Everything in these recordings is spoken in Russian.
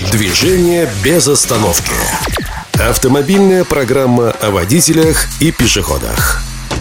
Движение без остановки. Автомобильная программа о водителях и пешеходах.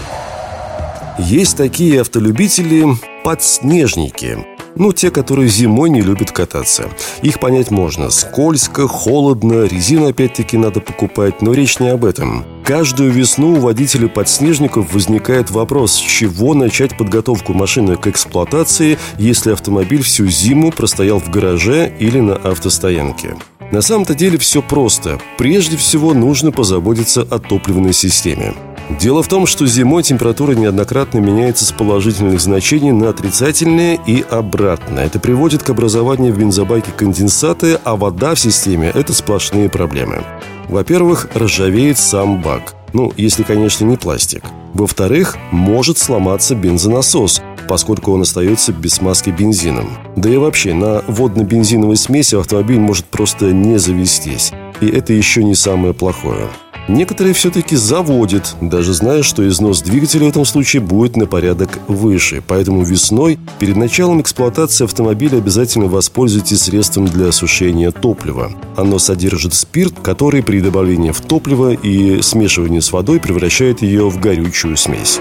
Есть такие автолюбители – подснежники. Те, которые зимой не любят кататься. Их понять можно. Скользко, холодно, резину опять-таки надо покупать. Но речь не об этом. Каждую весну у водителей подснежников возникает вопрос, с чего начать подготовку машины к эксплуатации, если автомобиль всю зиму простоял в гараже или на автостоянке. На самом-то деле все просто. Прежде всего нужно позаботиться о топливной системе. Дело в том, что зимой температура неоднократно меняется с положительных значений на отрицательные и обратно. Это приводит к образованию в бензобаке конденсата, а вода в системе – это сплошные проблемы. Во-первых, ржавеет сам бак. Если, конечно, не пластик. Во-вторых, может сломаться бензонасос, поскольку он остается без смазки бензином. Да и вообще, на водно-бензиновой смеси автомобиль может просто не завестись. И это еще не самое плохое. Некоторые все-таки заводят, даже зная, что износ двигателя в этом случае будет на порядок выше. Поэтому весной, перед началом эксплуатации автомобиля, обязательно воспользуйтесь средством для осушения топлива. Оно содержит спирт, который при добавлении в топливо и смешивании с водой превращает ее в горючую смесь.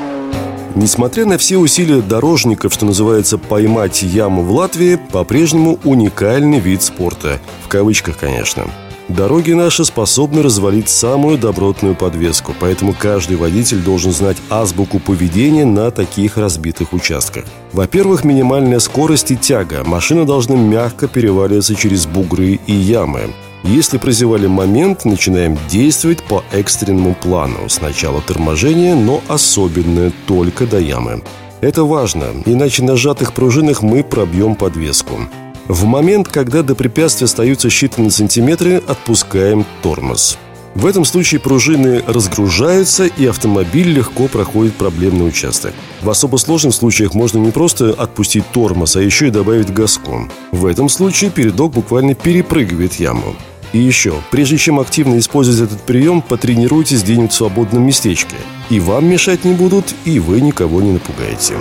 Несмотря на все усилия дорожников, что называется, поймать яму в Латвии, по-прежнему уникальный вид спорта. В кавычках, конечно. Дороги наши способны развалить самую добротную подвеску, поэтому каждый водитель должен знать азбуку поведения на таких разбитых участках. Во-первых, минимальная скорость и тяга. Машина должна мягко переваливаться через бугры и ямы. Если прозевали момент, начинаем действовать по экстренному плану. Сначала торможение, но особенно только до ямы. Это важно, иначе на сжатых пружинах мы пробьем подвеску. В момент, когда до препятствия остаются считанные сантиметры, отпускаем тормоз. В этом случае пружины разгружаются, и автомобиль легко проходит проблемный участок. В особо сложных случаях можно не просто отпустить тормоз, а еще и добавить газку. В этом случае передок буквально перепрыгивает яму. И еще, прежде чем активно использовать этот прием, потренируйтесь где-нибудь в свободном местечке. И вам мешать не будут, и вы никого не напугаете.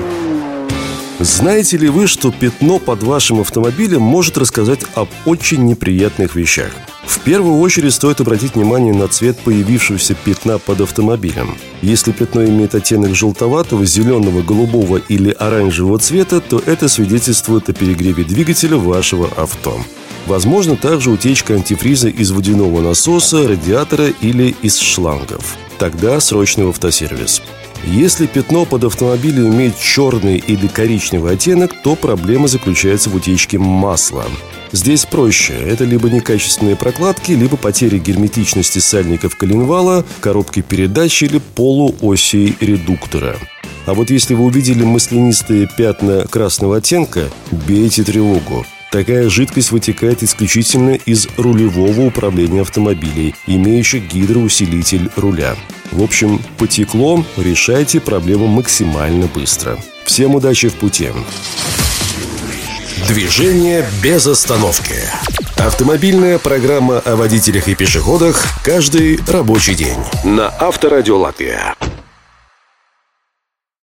Знаете ли вы, что пятно под вашим автомобилем может рассказать об очень неприятных вещах? В первую очередь стоит обратить внимание на цвет появившегося пятна под автомобилем. Если пятно имеет оттенок желтоватого, зеленого, голубого или оранжевого цвета, то это свидетельствует о перегреве двигателя вашего авто. Возможно также утечка антифриза из водяного насоса, радиатора или из шлангов. Тогда срочно в автосервис. Если пятно под автомобилем имеет черный или коричневый оттенок, то проблема заключается в утечке масла. Здесь проще. Это либо некачественные прокладки, либо потеря герметичности сальников коленвала, коробки передач или полуосей редуктора. А вот если вы увидели маслянистые пятна красного оттенка, бейте тревогу. Такая жидкость вытекает исключительно из рулевого управления автомобилей, имеющих гидроусилитель руля. В общем, потекло, решайте проблему максимально быстро. Всем удачи в пути! Движение без остановки. Автомобильная программа о водителях и пешеходах каждый рабочий день на Авторадио Латвия.